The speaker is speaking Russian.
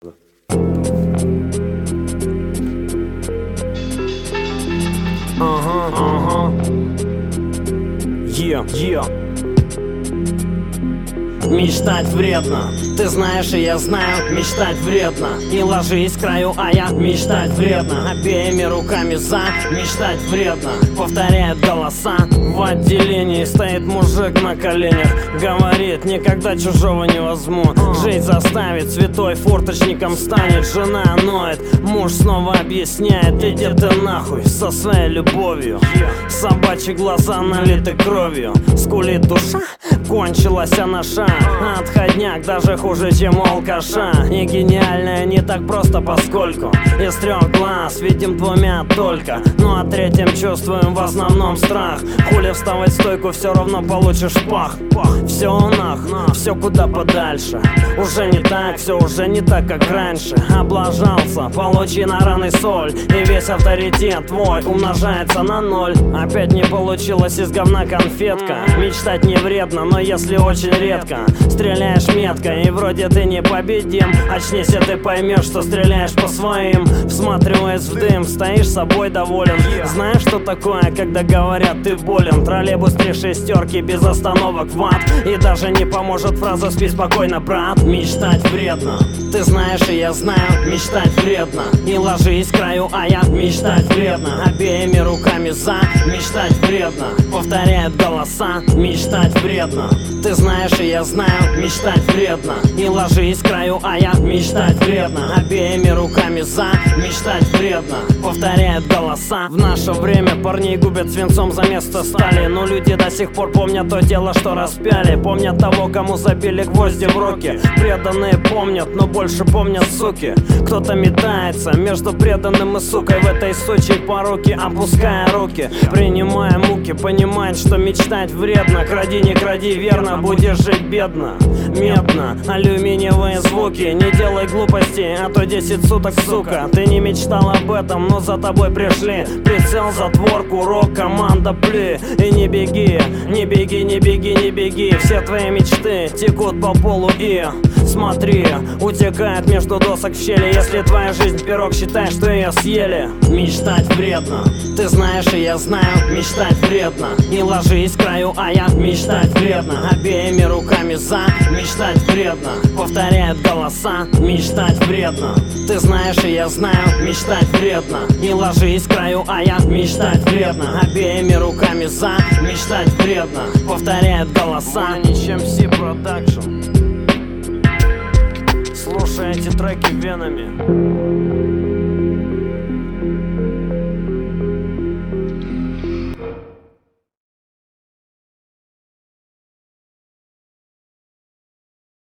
Мечтать вредно, ты знаешь и я знаю, мечтать вредно. Не ложись к краю, а я мечтать вредно. Обеими руками за, мечтать вредно. Повторяют голоса, в отделении стоит мужик на коленях. Говорит, никогда чужого не возьму. Жить заставит, святой форточником станет. Жена ноет, муж снова объясняет: иди ты нахуй со своей любовью. Собачьи глаза налиты кровью, скулит душа, кончилась анаша. Отходняк даже хуже, чем у алкаша. Не гениальная, не так просто, поскольку из 3 глаз видим 2 только. Ну а третьим чувствуем в основном страх. Хули вставать в стойку, все равно получишь пах. Все нах, все куда подальше. Уже не так, все уже не так, как раньше. Облажался, получи на раны соль, и весь авторитет твой умножается на 0. Опять не получилось из говна конфетка. Мечтать не вредно, но если очень редко стреляешь метко, и вроде ты непобедим. Очнись, и ты поймешь, что стреляешь по своим. Всматриваясь в дым, стоишь собой доволен. Знаешь, что такое, когда говорят ты болен? Троллейбус 3 шестерки без остановок в ад. И даже не поможет фраза «спи спокойно, брат». Мечтать вредно, ты знаешь и я знаю, мечтать вредно. Не ложись к краю, а я мечтать вредно. Обеими руками за, мечтать вредно. Повторяют голоса, мечтать вредно. Ты знаешь и я знаю, мечтать вредно. Не ложись к краю, а я мечтать вредно. Обеими руками за, мечтать вредно. Повторяют голоса. В наше время парней губят свинцом за место стали. Но люди до сих пор помнят то дело, что распяли. Помнят того, кому забили гвозди в руки. Преданные помнят, но больше помнят суки. Кто-то метается между преданным и сукой в этой сучьей поруке, опуская руки, принимая муки, понимает, что мечтать вредно. Кради, не кради, верно, будешь жить бедно. Медно, алюминиевые звуки. Не делай глупостей, а то 10 суток, сука. Ты не мечтал об этом, но за тобой пришли. Прицел, затвор, курок, команда, пли. И не беги, не беги, не беги, не беги. Все твои мечты текут по полу и смотри, утекает между досок в щели. Если твоя жизнь пирог, считай, что ее съели. Мечтать вредно, ты знаешь и я знаю, мечтать вредно. Не ложись к краю, а я мечтать вредно. Обеими руками за, мечтать вредно. Повторяют голоса, мечтать вредно. Ты знаешь и я знаю, мечтать вредно. Не ложись к краю, а я мечтать вредно. Обеими руками за, мечтать вредно. Повторяют голоса. Ничем Си Продакшн. Слушай эти треки венами.